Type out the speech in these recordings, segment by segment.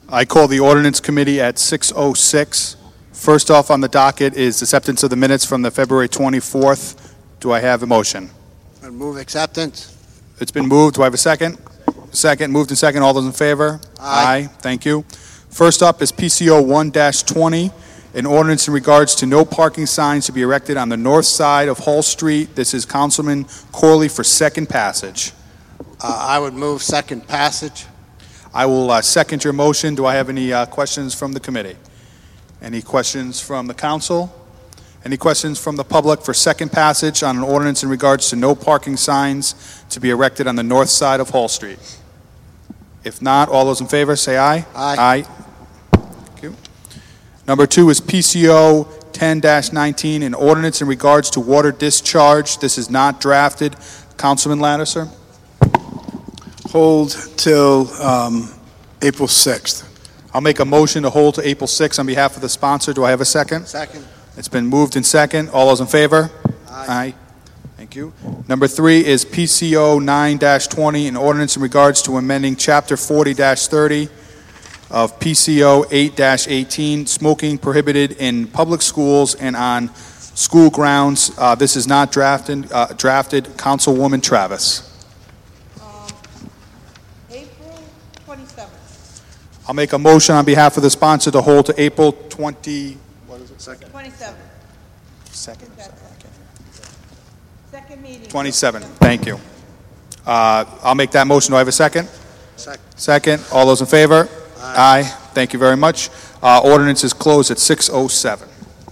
I call the Ordinance Committee at 6:06. First off on the docket is acceptance of the minutes from the February 24th. Do I have a motion? I move acceptance. It's been moved. Do I have a second? Second. Moved and second. All those in favor? Aye. Thank you. First up is PCO 1-20, an ordinance in regards to no parking signs to be erected on the north side of Hall Street. This is Councilman Corley for second passage. I would move second passage. I will second your motion. Do I have any questions from the committee? Any questions from the council? Any questions from the public for second passage on an ordinance in regards to no parking signs to be erected on the north side of Hall Street? If not, all those in favor say aye. Aye. Thank you. Number 2 is PCO 10-19, an ordinance in regards to water discharge. This is not drafted. Councilman Lattiser? Hold till April 6th. I'll make a motion to hold to April 6th on behalf of the sponsor. Do I have a second? Second. It's been moved in second. All those in favor? Aye. Thank you. Number 3 is PCO 9-20, an ordinance in regards to amending Chapter 40-30 of PCO 8-18, smoking prohibited in public schools and on school grounds. This is not drafted. Councilwoman Travis. April 27th. I'll make a motion on behalf of the sponsor to hold to April 20. What is it? Second. 27th. Second. Second meeting. 27. Thank you. I'll make that motion. Do I have a second? Second. Second. All those in favor? Aye. Thank you very much. Ordinance is closed at 6:07.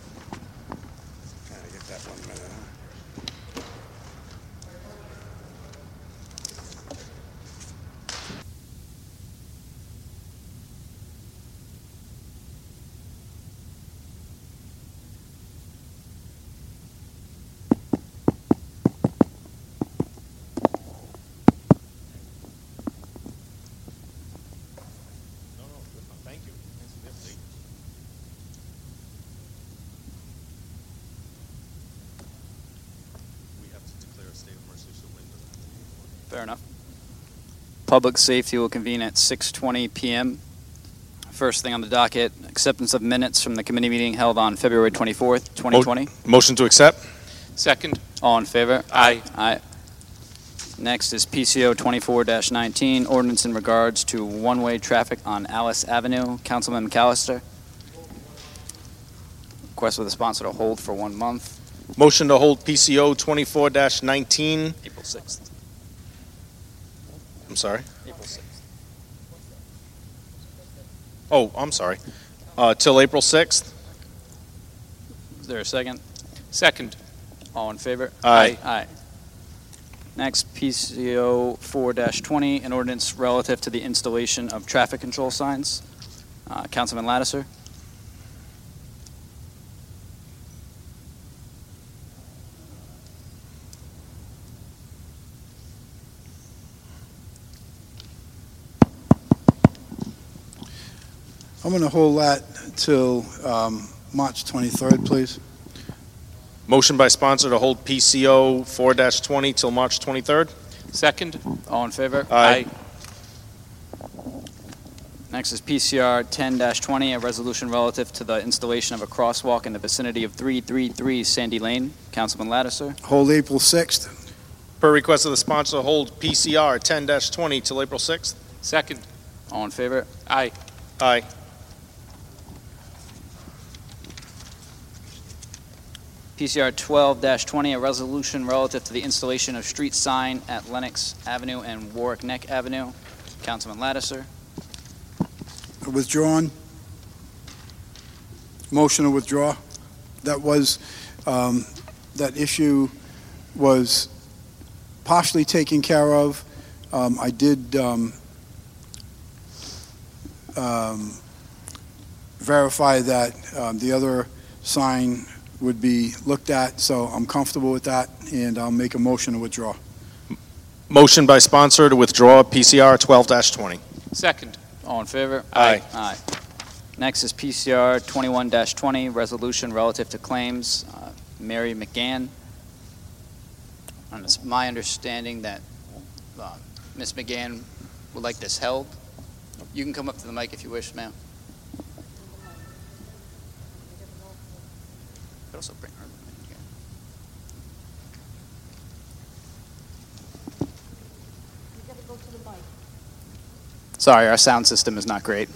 Fair enough. Public safety will convene at 6:20 p.m. First thing on the docket, acceptance of minutes from the committee meeting held on February 24th, 2020. Motion to accept? Second. All in favor? Aye. Aye. Next is PCO 24-19, ordinance in regards to one-way traffic on Alice Avenue. Councilman McAllister. Request with the sponsor to hold for 1 month. Motion to hold PCO 24-19. April 6th. I'm sorry. April 6th. Oh, I'm sorry. Till April 6th? Is there a second? Second. All in favor? Aye. Aye. Next, PCO 4-20, an ordinance relative to the installation of traffic control signs. Councilman Lattiser. I'm going to hold that till March 23rd, please. Motion by sponsor to hold PCO 4-20 till March 23rd. Second. All in favor? Aye. Next is PCR 10-20, a resolution relative to the installation of a crosswalk in the vicinity of 333 Sandy Lane. Councilman Lattiser. Hold April 6th. Per request of the sponsor, hold PCR 10-20 till April 6th. Second. All in favor? Aye. Aye. PCR 12-20, a resolution relative to the installation of street sign at Lenox Avenue and Warwick Neck Avenue. Councilman Lattiser. Withdrawn. Motion to withdraw. That was, that issue was partially taken care of. I did verify that the other sign would be looked at, so I'm comfortable with that, and I'll make a motion to withdraw. Motion by sponsor to withdraw PCR 12-20. Second. All in favor? Aye. Aye. Next is PCR 21-20, resolution relative to claims. Mary McGann. And it's my understanding that Ms. McGann would like this held. You can come up to the mic if you wish, ma'am. Could also bring her in here. You gotta go to the mic. Sorry, our sound system is not great.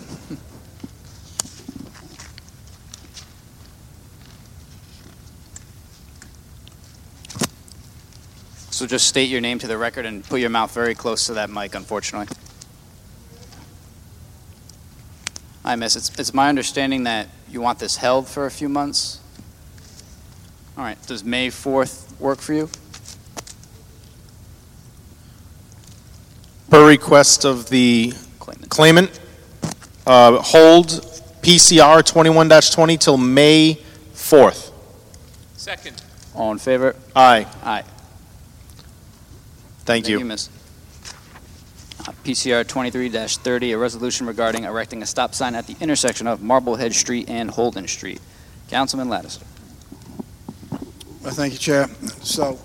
So just state your name to the record and put your mouth very close to that mic, unfortunately. Hi, miss. It's my understanding that you want this held for a few months. All right. Does May 4th work for you? Per request of the Claimant. claimant, hold PCR 21-20 till May 4th. Second. All in favor? Aye. Aye. Thank you. miss. PCR 23-30, a resolution regarding erecting a stop sign at the intersection of Marblehead Street and Holden Street. Councilman Lattiser. Thank you, Chair. So,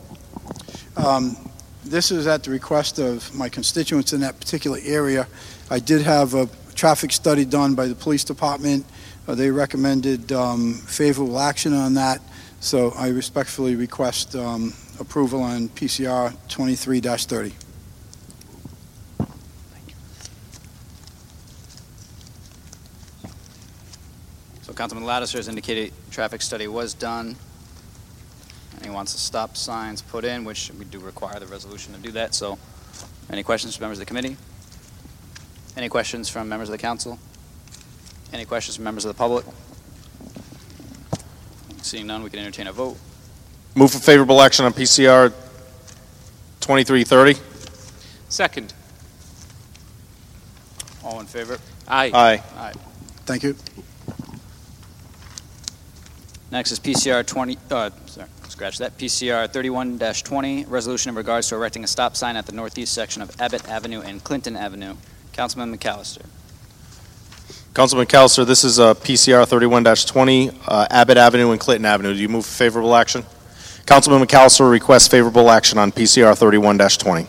this is at the request of my constituents in that particular area. I did have a traffic study done by the police department. They recommended favorable action on that, so I respectfully request approval on PCR 23-30. So Councilman Lattiser has indicated traffic study was done, and he wants the stop signs put in, which we do require the resolution to do that. So any questions from members of the committee? Any questions from members of the council? Any questions from members of the public? Seeing none, we can entertain a vote. Move for favorable action on PCR 2330. Second. All in favor? Aye. Aye. Thank you. Next is PCR 31-20, resolution in regards to erecting a stop sign at the northeast section of Abbott Avenue and Clinton Avenue. Councilman McAllister. Councilman McAllister, this is PCR 31-20, Abbott Avenue and Clinton Avenue. Do you move for favorable action? Councilman McAllister requests favorable action on PCR 31-20.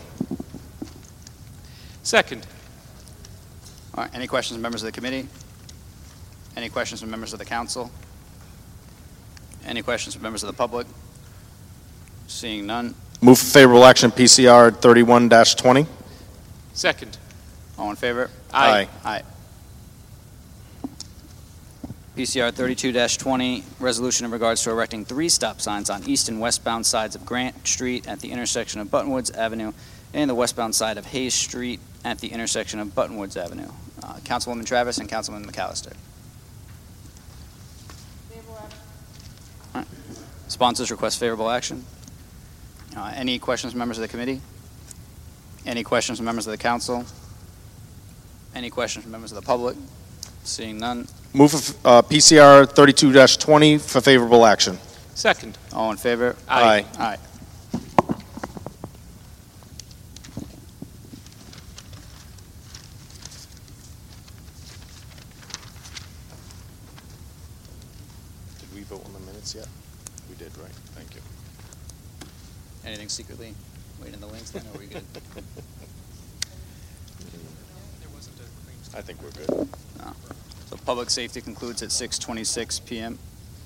Second. All right, any questions from members of the committee? Any questions from members of the council? Any questions from members of the public? Seeing none. Move for favorable action PCR 31-20. Second. All in favor? Aye. Aye. PCR 32-20, resolution in regards to erecting 3 stop signs on east and westbound sides of Grant Street at the intersection of Buttonwoods Avenue and the westbound side of Hayes Street at the intersection of Buttonwoods Avenue. Councilwoman Travis and Councilman McAllister. Favorable action. Sponsors request favorable action. Any questions from members of the committee? Any questions from members of the council? Any questions from members of the public? Seeing none. Move for PCR 32-20 for favorable action. Second. All in favor? Aye. Aye. Did we vote on the minutes yet? We did, right? Thank you. Anything secretly waiting in the wings then, or are we good? I think we're good. No. So public safety concludes at 6:26 p.m.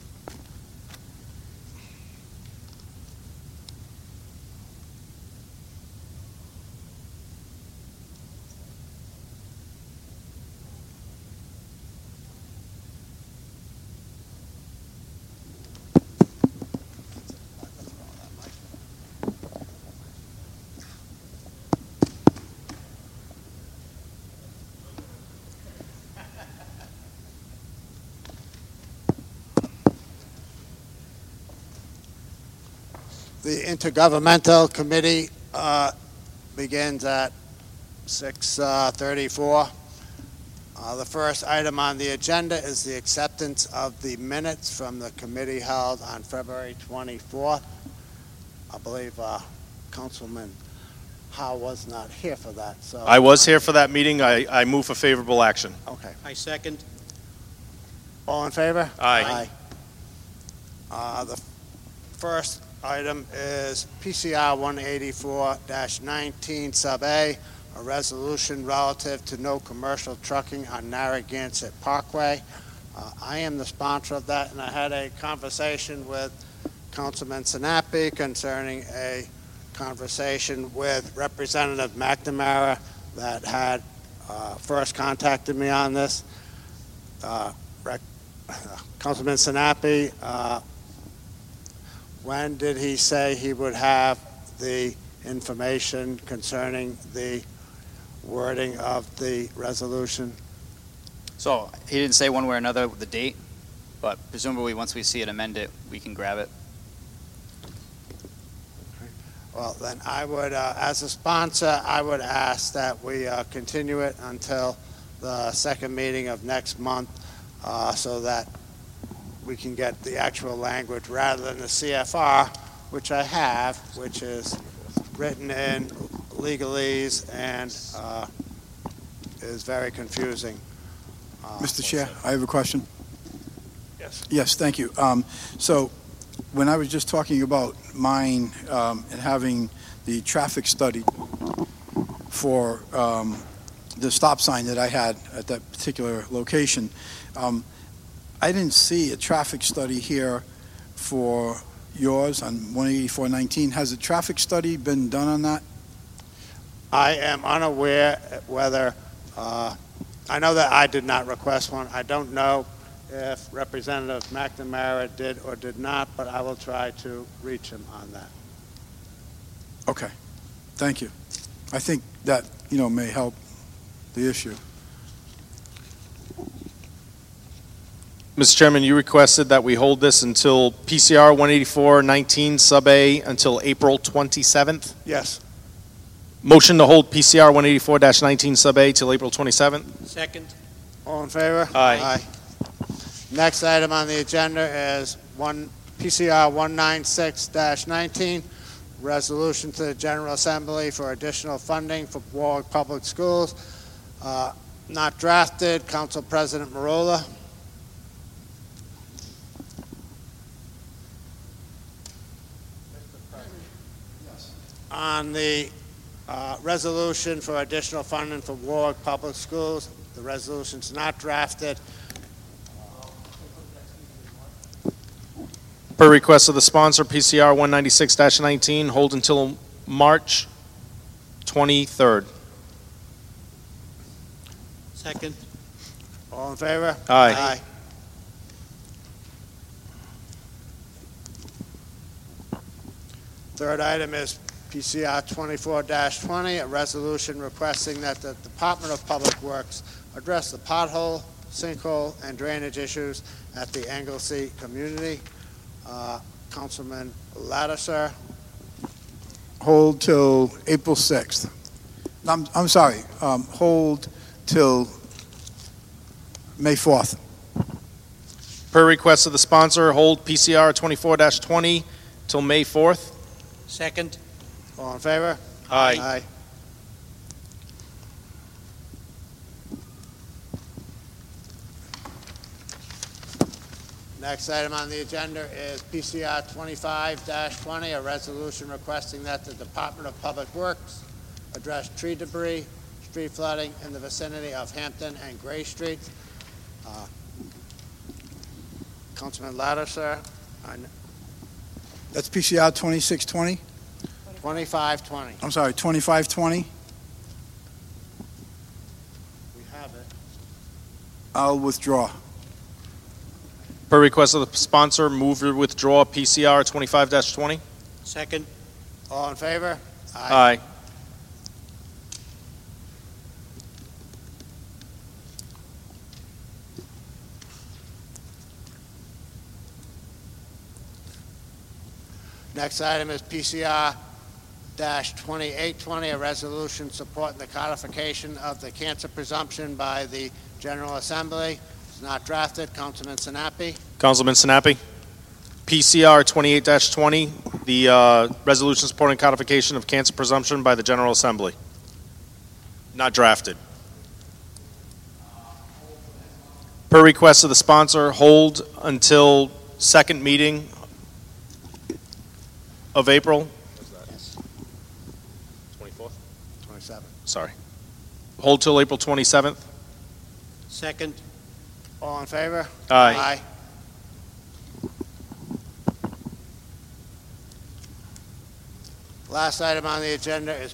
The Intergovernmental Committee begins at 6:34. The first item on the agenda is the acceptance of the minutes from the committee held on February 24th. I believe Councilman Howe was not here for that, so. I was here for that meeting. I move for favorable action. Okay. I second. All in favor? Aye. The first item is PCR 184-19 sub A, a a resolution relative to no commercial trucking on Narragansett Parkway. I am the sponsor of that, and I had a conversation with Councilman Sinapi concerning a conversation with Representative McNamara that had first contacted me on this. Councilman Sinapi, when did he say he would have the information concerning the wording of the resolution? So he didn't say one way or another the date, but presumably once we see it amended, we can grab it. Well, then I would, as a sponsor, I would ask that we continue it until the second meeting of next month so that we can get the actual language rather than the CFR, which I have, which is written in legalese and is very confusing. Mr. Chair, I have a question. Yes. Yes, thank you. So when I was just talking about mine and having the traffic study for the stop sign that I had at that particular location, I didn't see a traffic study here for yours on 18419. Has a traffic study been done on that? I am unaware whether, I know that I did not request one. I don't know if Representative McNamara did or did not, but I will try to reach him on that. Okay, thank you. I think that, may help the issue. Mr. Chairman, you requested that we hold this until PCR 184-19 sub A until April 27th. Yes. Motion to hold PCR 184-19 sub A till April 27th. Second. All in favor? Aye. Next item on the agenda is PCR 196-19, resolution to the General Assembly for additional funding for Warwick Public Schools. Not drafted. Council President Marola. On the resolution for additional funding for Warwick Public Schools, the resolution's not drafted. Per request of the sponsor, PCR 196-19, hold until March 23rd. Second. All in favor? Aye. Third item is PCR 24-20, a resolution requesting that the Department of Public Works address the pothole, sinkhole, and drainage issues at the Anglesey community. Councilman Lattiser. Hold till April 6th. I'm sorry, hold till May 4th. Per request of the sponsor, hold PCR 24-20 till May 4th. Second. All in favor? Aye. Next item on the agenda is PCR 25-20, a resolution requesting that the Department of Public Works address tree debris, street flooding in the vicinity of Hampton and Gray Street. Councilman Lattiser, That's PCR 2620? 25-20. I'm sorry, 2520? We have it. I'll withdraw. Per request of the sponsor, move to withdraw PCR 25-20. Second. All in favor? Aye. Next item is PCR 2820, a resolution supporting the codification of the cancer presumption by the General Assembly. It's not drafted. Councilman Sinapi. Councilman Sinapi. PCR 28-20, the resolution supporting codification of cancer presumption by the General Assembly. Not drafted. Per request of the sponsor, hold until second meeting of April. Yes. 24th? 27. Sorry. Hold till April 27th. Second. All in favor? Aye. Last item on the agenda is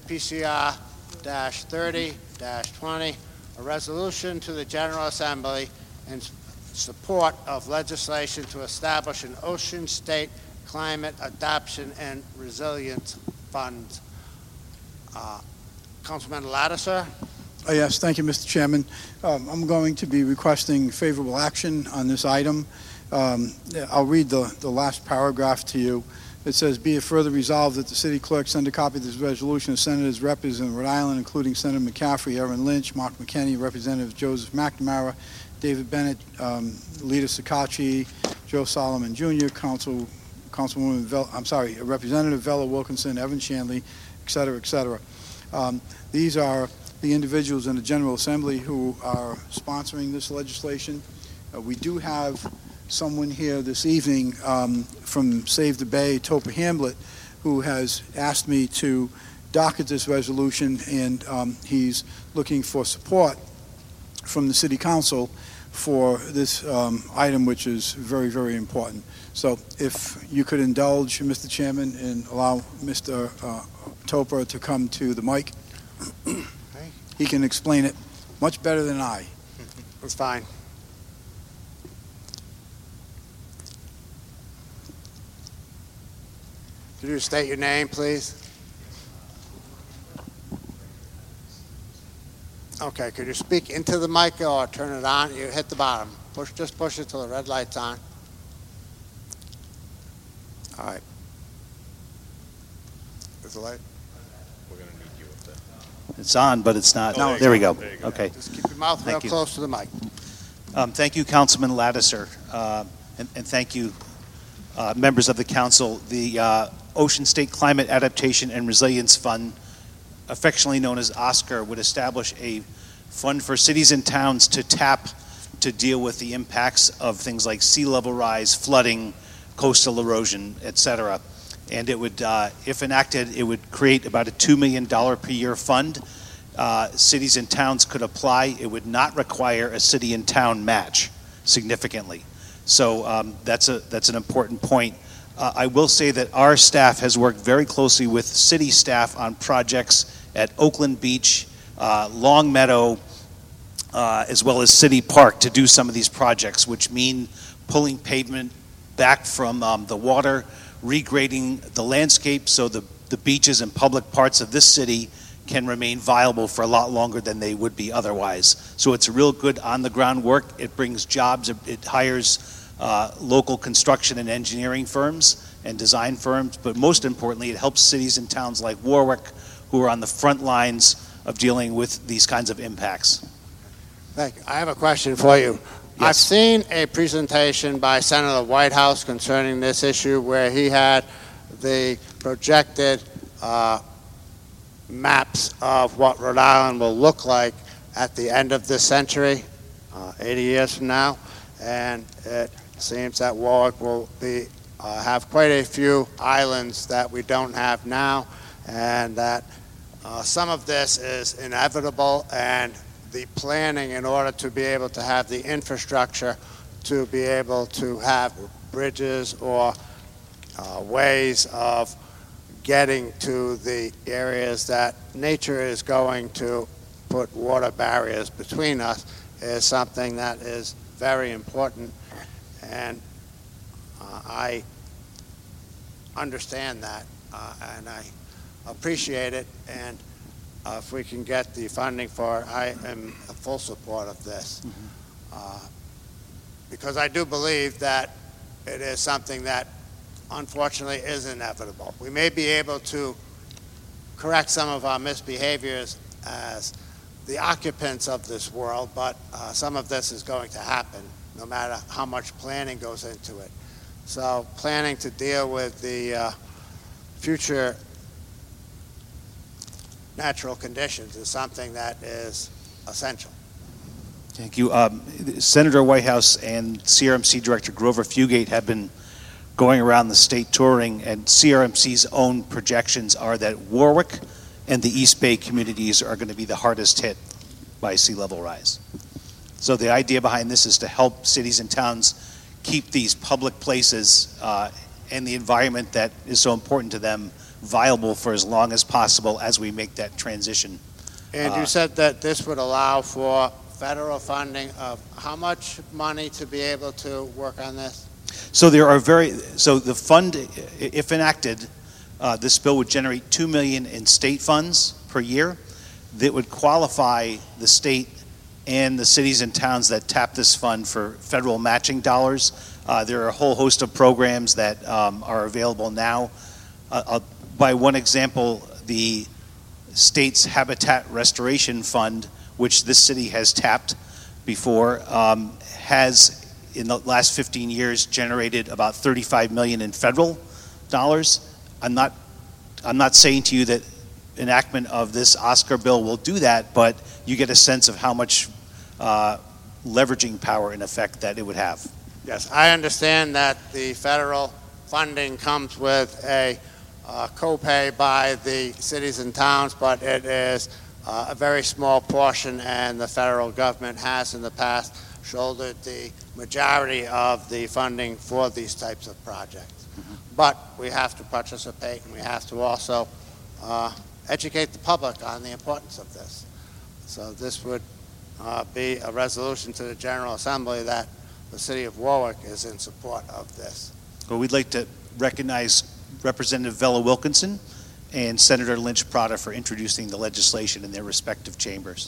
PCR-30-20, a resolution to the General Assembly in support of legislation to establish an Ocean State Climate Adaptation and Resilience Fund. Councilman Lattiser? Yes, thank you, Mr. Chairman. I'm going to be requesting favorable action on this item. I'll read the last paragraph to you. It says, "Be it further resolved that the city clerk send a copy of this resolution to senators representing Rhode Island, including Senator McCaffrey, Erin Lynch, Mark McKinney, Representative Joseph McNamara, David Bennett, Lita Sakachi, Joe Solomon Jr., Representative Vella Wilkinson, Evan Shanley, et cetera, et cetera." These are the individuals in the General Assembly who are sponsoring this legislation. We do have someone here this evening from Save the Bay, Topa Hamlet, who has asked me to docket this resolution, and he's looking for support from the City Council for this item, which is very, very important. So if you could indulge, Mr. Chairman, and allow Mr. Topa to come to the mic. He can explain it much better than I. That's fine. Could you state your name, please? Okay, could you speak into the mic or turn it on? You hit the bottom. Just push it till the red light's on. All right. Is the light? It's on, but it's not. Oh, there we go. There you go. Okay. Just keep your mouth real close to the mic. Thank you, Councilman Lattiser, and thank you, members of the council. The Ocean State Climate Adaptation and Resilience Fund, affectionately known as OSCAR, would establish a fund for cities and towns to tap to deal with the impacts of things like sea level rise, flooding, coastal erosion, etc. And it would, if enacted, it would create about a $2 million per year fund. Cities and towns could apply. It would not require a city and town match significantly. So that's an important point. I will say that our staff has worked very closely with city staff on projects at Oakland Beach, Long Meadow, as well as City Park to do some of these projects, which mean pulling pavement back from the water, regrading the landscape so the beaches and public parts of this city can remain viable for a lot longer than they would be otherwise. So it's real good on-the-ground work. It brings jobs. It hires local construction and engineering firms and design firms, but most importantly, it helps cities and towns like Warwick who are on the front lines of dealing with these kinds of impacts. Thank you. I have a question for you. Yes. I've seen a presentation by Senator Whitehouse concerning this issue where he had the projected maps of what Rhode Island will look like at the end of this century, 80 years from now, and it seems that Warwick will be have quite a few islands that we don't have now, and that some of this is inevitable, and the planning in order to be able to have the infrastructure to be able to have bridges or ways of getting to the areas that nature is going to put water barriers between us is something that is very important, and I understand that, and I appreciate it, and if we can get the funding for it, I am in full support of this. Because I do believe that it is something that unfortunately is inevitable. We may be able to correct some of our misbehaviors as the occupants of this world, but some of this is going to happen no matter how much planning goes into it. So planning to deal with the future natural conditions is something that is essential. Thank you. Senator Whitehouse and CRMC Director Grover Fugate have been going around the state touring, and CRMC's own projections are that Warwick and the East Bay communities are going to be the hardest hit by sea level rise. So the idea behind this is to help cities and towns keep these public places and the environment that is so important to them viable for as long as possible as we make that transition. And you said that this would allow for federal funding of how much money to be able to work on this? So the fund, if enacted, this bill would generate $2 million in state funds per year that would qualify the state and the cities and towns that tap this fund for federal matching dollars. There are a whole host of programs that are available now. By one example, the state's Habitat Restoration Fund, which this city has tapped before, has in the last 15 years generated about $35 million in federal dollars. I'm not saying to you that enactment of this Oscar bill will do that, but you get a sense of how much leveraging power in effect that it would have. Yes, I understand that the federal funding comes with a copay by the cities and towns, but it is a very small portion, and the federal government has in the past shouldered the majority of the funding for these types of projects. But we have to participate, and we have to also educate the public on the importance of this. So this would be a resolution to the General Assembly that the City of Warwick is in support of this. Well, we'd like to recognize Representative Vella Wilkinson and Senator Lynch Prada for introducing the legislation in their respective chambers.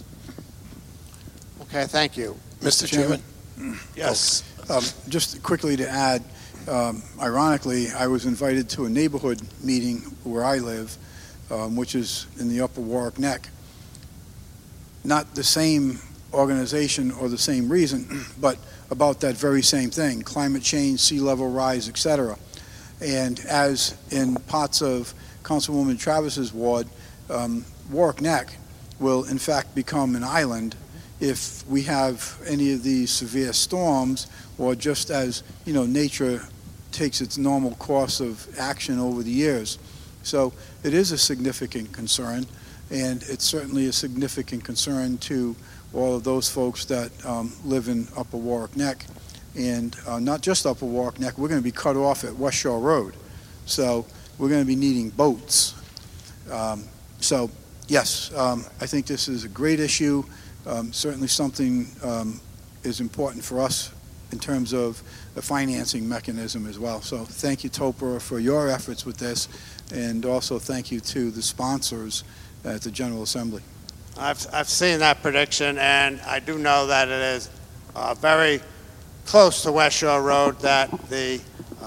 Okay, thank you. Mr. Chairman? Yes. Just quickly to add, ironically, I was invited to a neighborhood meeting where I live, which is in the Upper Warwick Neck. Not the same organization or the same reason, but about that very same thing, climate change, sea level rise, etc. And as in parts of Councilwoman Travis's ward, Warwick Neck will in fact become an island if we have any of these severe storms, or just as, you know, nature takes its normal course of action over the years. So it is a significant concern, and it's certainly a significant concern to all of those folks that live in Upper Warwick Neck. And not just Upper Warwick Neck, we're going to be cut off at West Shore Road. So we're going to be needing boats. So yes, I think this is a great issue. Certainly something is important for us in terms of the financing mechanism as well. So thank you, Topra, for your efforts with this, and also thank you to the sponsors at the General Assembly. I've seen that prediction, and I do know that it is very close to West Shore Road that the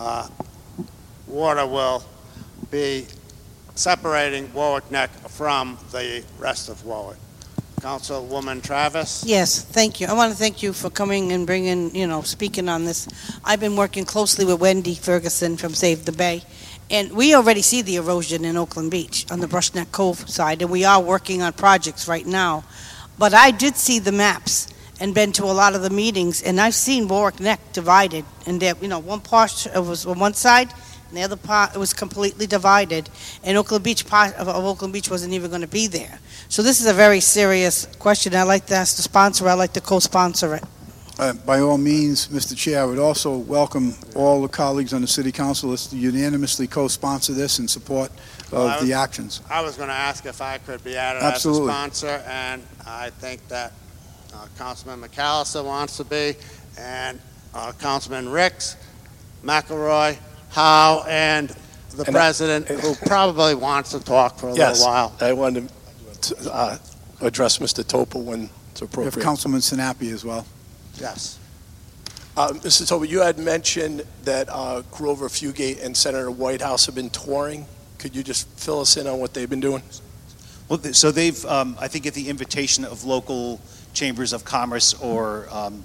water will be separating Warwick Neck from the rest of Warwick. Councilwoman Travis? Yes, thank you. I want to thank you for coming and bringing, speaking on this. I've been working closely with Wendy Ferguson from Save the Bay, and we already see the erosion in Oakland Beach on the Brushneck Cove side, and we are working on projects right now. But I did see the maps and been to a lot of the meetings, and I've seen Warwick Neck divided, and there, one part was on one side, and the other part it was completely divided, and Oakland Beach part of Oakland Beach wasn't even going to be there. So this is a very serious question. I'd like to ask the sponsor. I'd like to co-sponsor it. By all means, Mr. Chair, I would also welcome all the colleagues on the City Council to unanimously co-sponsor this in support of the actions. I was going to ask if I could be added Absolutely. as a sponsor, and I think that Councilman McAllister wants to be, and Councilman Ricks, McElroy, Howe, and the President, who probably wants to talk for a little while. I wanted to address Mr. Topol when it's We appropriate. have Councilman Sinapi as well. Yes. Mr. Topol, you had mentioned that Grover Fugate and Senator Whitehouse have been touring. Could you just fill us in on what they've been doing? Well, so they've, I think at the invitation of local chambers of commerce or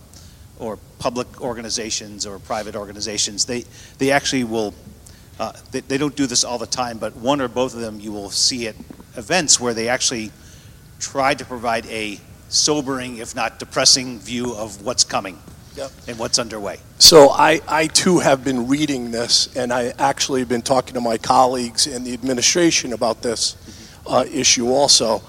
public organizations or private organizations, they actually will, they don't do this all the time, but one or both of them you will see at events where they actually try to provide a sobering, if not depressing, view of what's coming and what's underway. So I too have been reading this, and I actually have been talking to my colleagues in the administration about this issue also.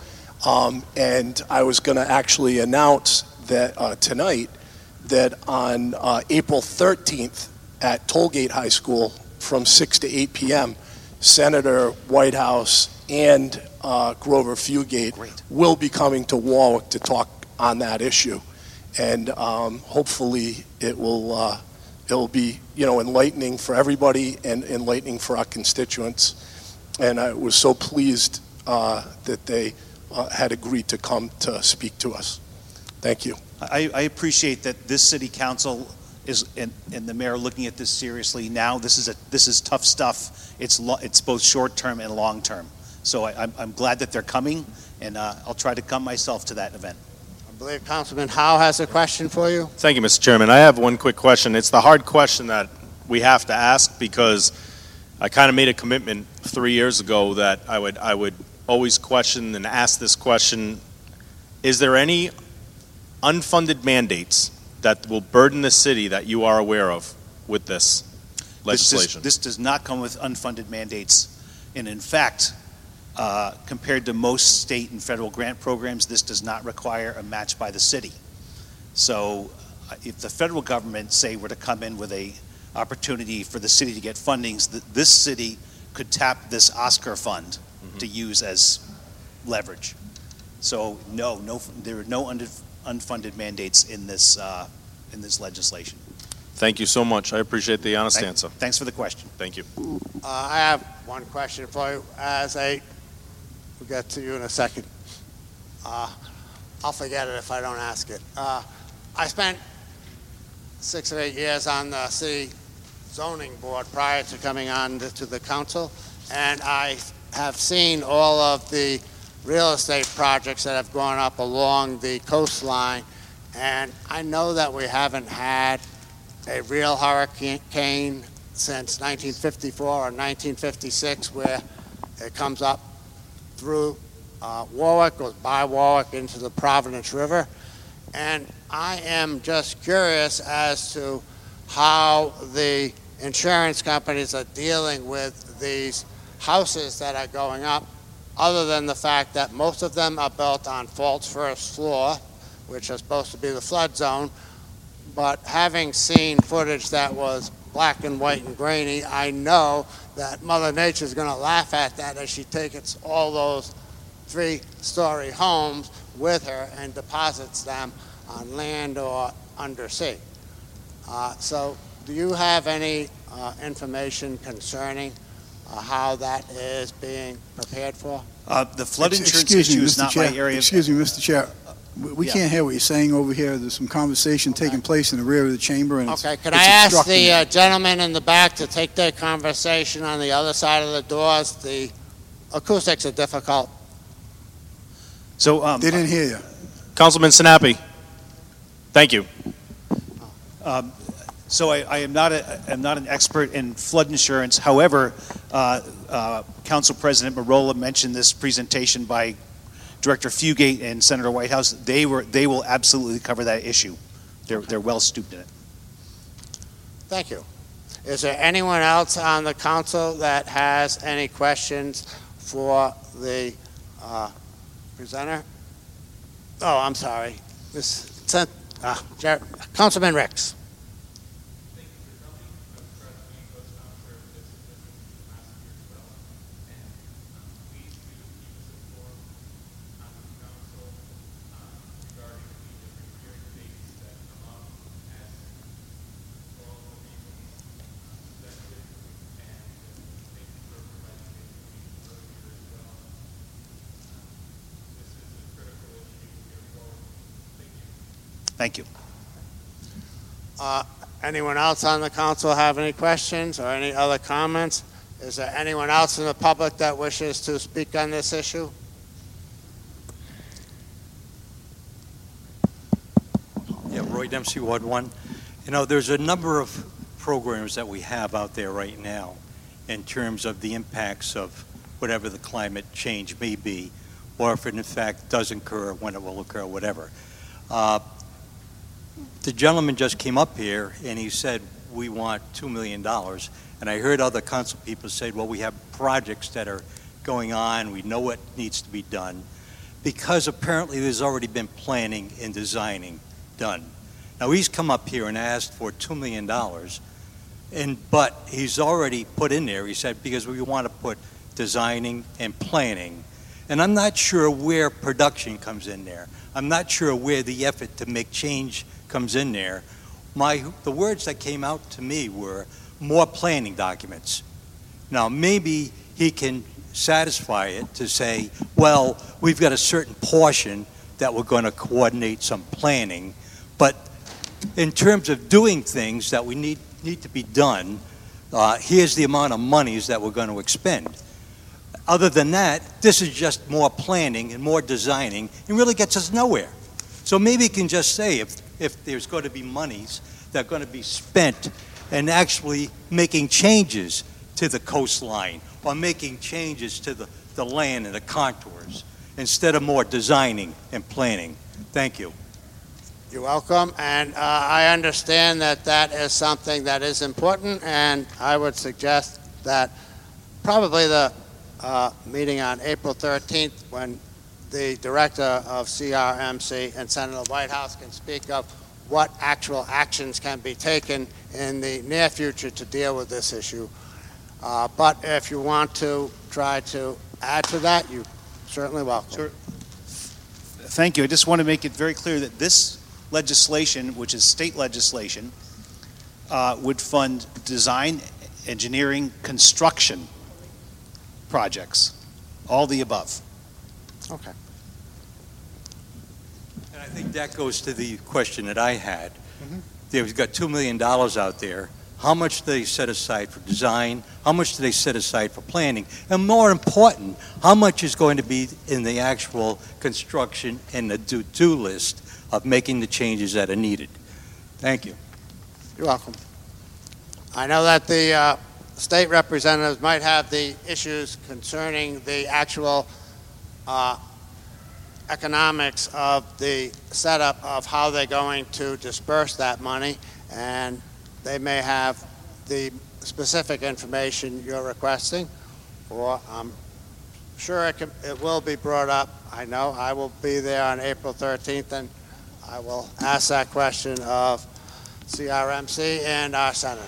And I was going to actually announce that tonight that on April 13th at Tollgate High School from 6 to 8 p.m., Senator Whitehouse and Grover Fugate will be coming to Warwick to talk on that issue. And hopefully it will be, enlightening for everybody and enlightening for our constituents. And I was so pleased that they had agreed to come to speak to us. Thank you. I appreciate that this city council is and the mayor looking at this seriously now. This is tough stuff. It's both short term and long term. So I'm glad that they're coming, and I'll try to come myself to that event. I believe Councilman Howe has a question for you. Thank you, Mr. Chairman. I have one quick question. It's the hard question that we have to ask because I kind of made a commitment 3 years ago that I would always question and ask this question. Is there any unfunded mandates that will burden the city that you are aware of with this legislation? This does not come with unfunded mandates. And in fact, compared to most state and federal grant programs, this does not require a match by the city. So if the federal government, say, were to come in with a opportunity for the city to get fundings, this city could tap this Oscar fund to use as leverage. So no, there are no unfunded mandates in this legislation. Thank you so much. I appreciate the honest answer. Thanks for the question. Thank you. I have one question for you. We'll get to you in a second. I'll forget it if I don't ask it. I spent 6 or 8 years on the city zoning board prior to coming on to the council, and I have seen all of the real estate projects that have gone up along the coastline, and I know that we haven't had a real hurricane since 1954 or 1956 where it comes up through Warwick, goes by Warwick into the Providence River. And I am just curious as to how the insurance companies are dealing with these houses that are going up, other than the fact that most of them are built on false first floor, which is supposed to be the flood zone. But having seen footage that was black and white and grainy, I know that Mother Nature is going to laugh at that as she takes all those 3-story homes with her and deposits them on land or undersea. So do you have any information concerning how that is being prepared for? The flood insurance issue is not my area. Excuse me, Mr. Chair. We can't hear what you're saying over here. There's some conversation taking place in the rear of the chamber. And okay, could I ask the gentleman in the back to take their conversation on the other side of the doors? The acoustics are difficult. So they didn't hear you. Councilman Sinapi, thank you. So I am not an expert in flood insurance. However, Council President Marola mentioned this presentation by Director Fugate and Senator Whitehouse. They will absolutely cover that issue. They're well stooped in it. Thank you. Is there anyone else on the council that has any questions for the presenter? Oh, I'm sorry. Councilman Ricks. Thank you. Anyone else on the council have any questions or any other comments? Is there anyone else in the public that wishes to speak on this issue? Yeah, Roy Dempsey, Ward 1. You know, there's a number of programs that we have out there right now in terms of the impacts of whatever the climate change may be, or if it in fact does occur, when it will occur, whatever. The gentleman just came up here and he said, we want $2 million. And I heard other council people say, well, we have projects that are going on. We know what needs to be done. because apparently there's already been planning and designing done. Now, he's come up here and asked for $2 million, but he's already put in there, he said, because we want to put designing and planning. And I'm not sure where production comes in there. I'm not sure where the effort to make change comes in there. The words that came out to me were more planning documents. Now, maybe he can satisfy it to say, well, we've got a certain portion that we're going to coordinate some planning, but in terms of doing things that we need to be done, here's the amount of monies that we're going to expend. Other than that, this is just more planning and more designing and really gets us nowhere. So maybe he can just say if there's going to be monies that are going to be spent and actually making changes to the coastline or making changes to the land and the contours instead of more designing and planning. Thank you. You're welcome, and I understand that is something that is important, and I would suggest that probably the meeting on April 13th, when the director of CRMC and Senator Whitehouse can speak of what actual actions can be taken in the near future to deal with this issue. But if you want to try to add to that, you're certainly welcome. Sure. Thank you. I just want to make it very clear that this legislation, which is state legislation, would fund design, engineering, construction projects, all the above. Okay. And I think that goes to the question that I had. They've got $2 million out there. How much do they set aside for design? How much do they set aside for planning? And more important, how much is going to be in the actual construction and the do list of making the changes that are needed? Thank you. You're welcome. I know that the state representatives might have the issues concerning the actual economics of the setup of how they're going to disperse that money, and they may have the specific information you're requesting, or I'm sure it will be brought up. I know I will be there on April 13th, and I will ask that question of CRMC and our senator.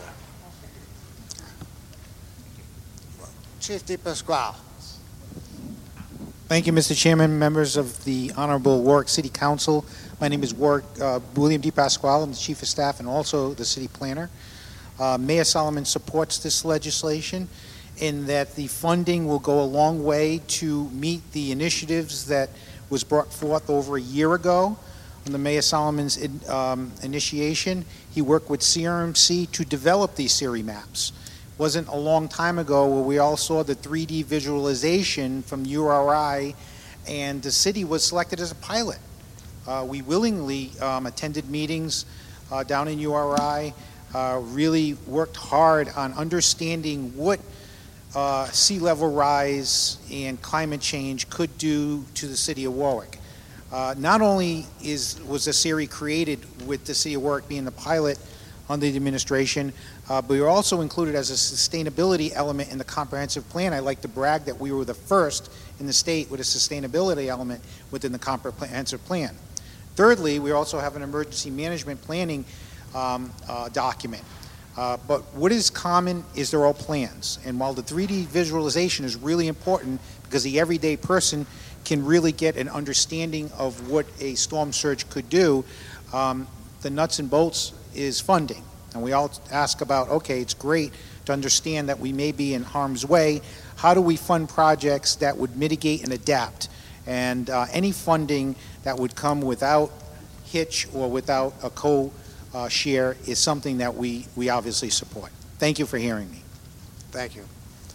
Chief DePasquale. Thank you, Mr. Chairman, members of the Honorable Warwick City Council. My name is William DePasquale. I'm the Chief of Staff and also the City Planner. Mayor Solomon supports this legislation in that the funding will go a long way to meet the initiatives that was brought forth over a year ago under Mayor Solomon's initiation. He worked with CRMC to develop these SERI maps. It wasn't a long time ago where we all saw the 3D visualization from URI, and the city was selected as a pilot. We willingly attended meetings down in URI, really worked hard on understanding what sea level rise and climate change could do to the city of Warwick. Not only was the SERI created with the city of Warwick being the pilot under the administration, but we were also included as a sustainability element in the comprehensive plan. I like to brag that we were the first in the state with a sustainability element within the comprehensive plan. Thirdly, we also have an emergency management planning document. But what is common is they're all plans. And while the 3D visualization is really important because the everyday person can really get an understanding of what a storm surge could do, the nuts and bolts is funding. And we all ask about, okay, it's great to understand that we may be in harm's way. How do we fund projects that would mitigate and adapt? And any funding that would come without hitch or without a co-share is something that we obviously support. Thank you for hearing me. Thank you.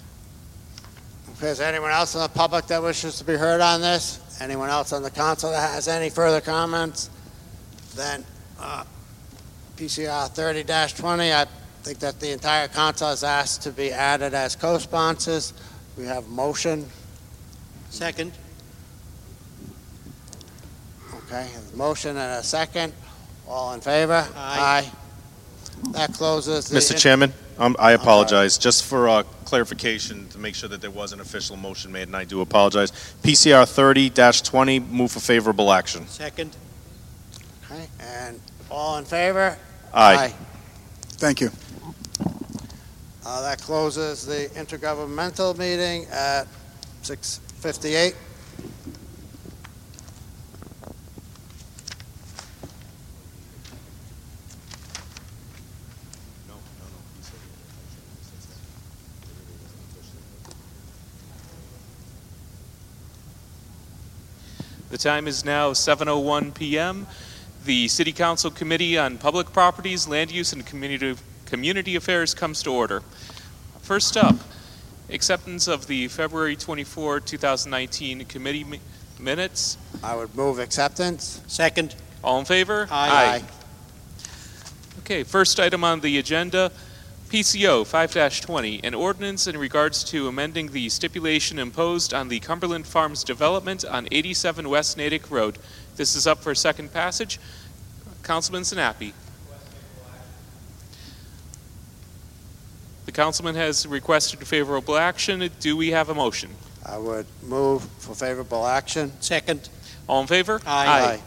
If there's anyone else in the public that wishes to be heard on this, anyone else on the council that has any further comments, then PCR 30-20, I think that the entire council has asked to be added as co-sponsors. We have a motion. Second. Okay, a motion and a second. All in favor? Aye. That closes the... Mr. Chairman? I apologize. Just for clarification, to make sure that there was an official motion made, and I do apologize. PCR 30-20, move for favorable action. Second. Okay, and all in favor? Aye. Thank you. That closes the intergovernmental meeting at 6:58. The time is now 7:01 p.m. The City Council Committee on Public Properties, Land Use, and Community Affairs comes to order. First up, acceptance of the February 24, 2019 committee minutes. I would move acceptance. Second. All in favor? Aye. Okay, first item on the agenda, PCO 5-20, an ordinance in regards to amending the stipulation imposed on the Cumberland Farms development on 87 West Natick Road. This is up for second passage. Councilman Sinapi. The councilman has requested favorable action. Do we have a motion? I would move for favorable action. Second. All in favor? Aye.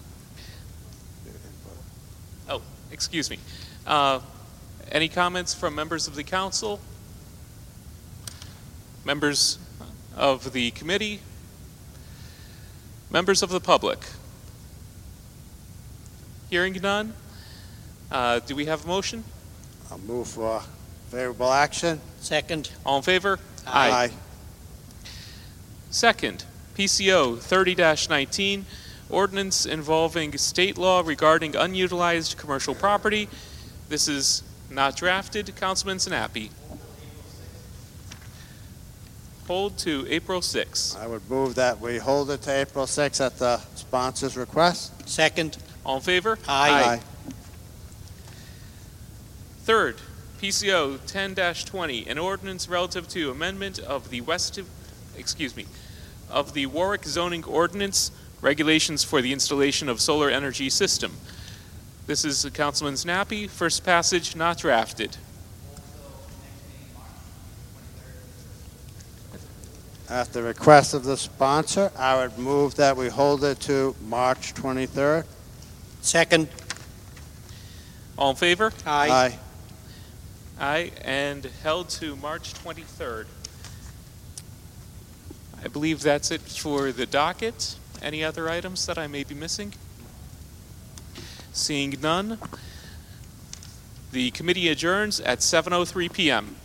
Oh, excuse me. Any comments from members of the council? Members of the committee? Members of the public? Hearing none? Do we have a motion? I'll move for favorable action. Second. All in favor? Aye. Second, PCO 30-19, ordinance involving state law regarding unutilized commercial property. This is not drafted. Councilman Sinapi. Hold to April 6. I would move that we hold it to April 6 at the sponsor's request. Second. All in favor? Aye. Third, PCO 10-20, an ordinance relative to amendment of the of the Warwick zoning ordinance regulations for the installation of solar energy system. This is Councilman Sinapi. First passage, not drafted. At the request of the sponsor, I would move that we hold it to March 23rd. Second. All in favor? Aye. Aye, and held to March 23rd. I believe that's it for the docket. Any other items that I may be missing? Seeing none, the committee adjourns at 7:03 p.m.